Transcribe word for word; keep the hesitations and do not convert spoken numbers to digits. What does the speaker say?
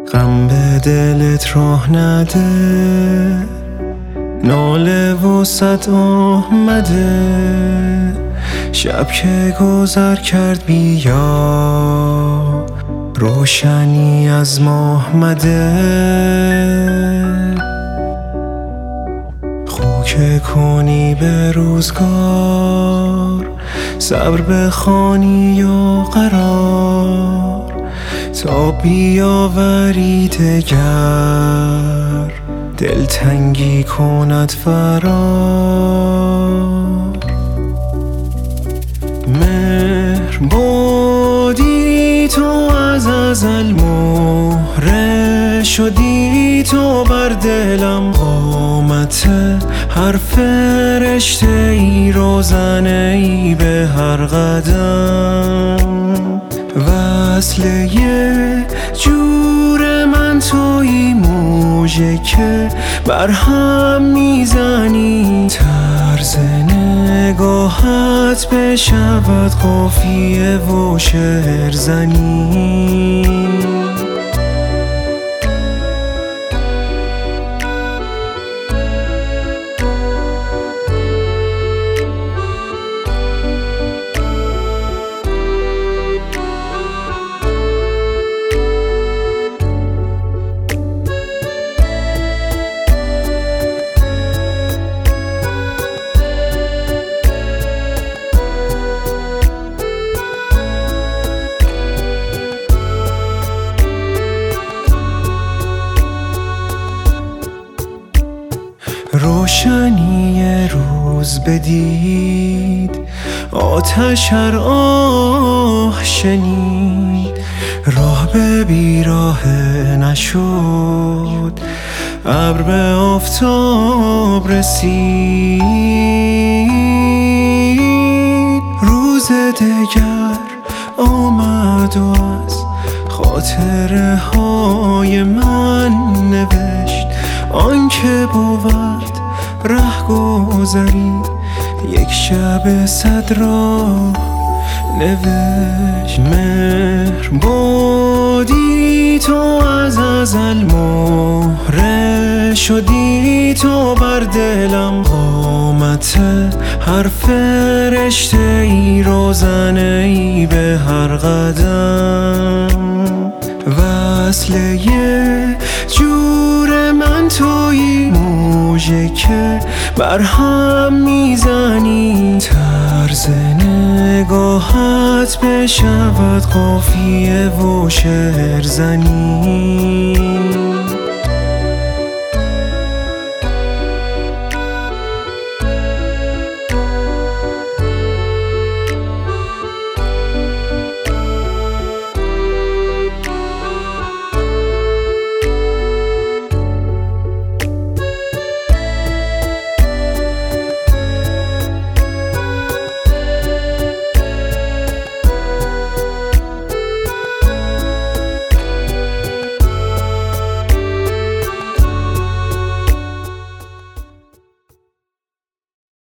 غم به دلت راه نده، ناله و صد آمده. شب که گذر کرد بیا، روشنی از ماه مده. خو که کنی به روزگار، صبر بخوانی یا قرار، تا بیاوری دگر دلتنگی کند فرار. مهر بودی تو از ازل، مهره شدی تو بر دلم. قامت هر فرشته ای، روزنه ای به هر قدم. وصله جور من تویی، موجه که بر هم میزنی. طرز نگاهت بشود قافیه و شعر زنی. روشنی روز بدید، آتش هر آه شنید. راه به بیراه نشد، ابر به آفتاب رسید. روز دگر آمد و از خاطره های من نوشت. آن که بود ره گذری، یک شب صد راه نوشت. مهر بودی تو از ازل، مهره شدی تو بر دلم. قامت هر فرشته ای، روزنه ای به هر قدم. وصله جور من تویی، موجه که بر هم میزنی. طرز نگاهت بشود قافیه و شعر زنی.